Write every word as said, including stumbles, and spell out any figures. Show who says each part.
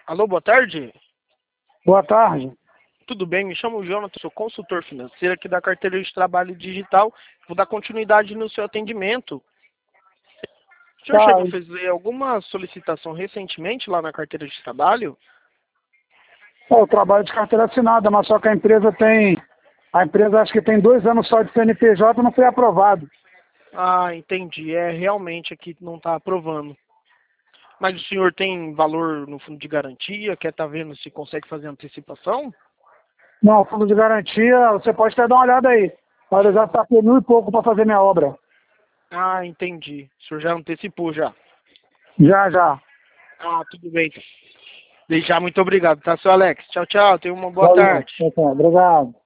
Speaker 1: Alô, boa tarde.
Speaker 2: Boa tarde.
Speaker 1: Tudo bem? Me chamo Jonathan, sou consultor financeiro aqui da carteira de trabalho digital. Vou dar continuidade no seu atendimento. O senhor
Speaker 2: Tá,
Speaker 1: chegou a fazer alguma solicitação recentemente lá na carteira de trabalho?
Speaker 2: eu trabalho de carteira assinada, mas só que a empresa tem... A empresa acho que tem dois anos só de C N P J, não foi aprovado.
Speaker 1: Ah, entendi. É, realmente aqui não está aprovando. Mas o senhor tem valor no fundo de garantia? Quer estar vendo se consegue fazer antecipação?
Speaker 2: Não, fundo de garantia, você pode até dar uma olhada aí. Olha, eu já tapei mil e pouco para fazer minha obra.
Speaker 1: Ah, entendi. O senhor já antecipou já.
Speaker 2: Já, já.
Speaker 1: Ah, tudo bem. Desde já, muito obrigado, tá, seu Alex? Tchau, tchau. Tenha uma boa
Speaker 2: Valeu.
Speaker 1: tarde.
Speaker 2: Obrigado.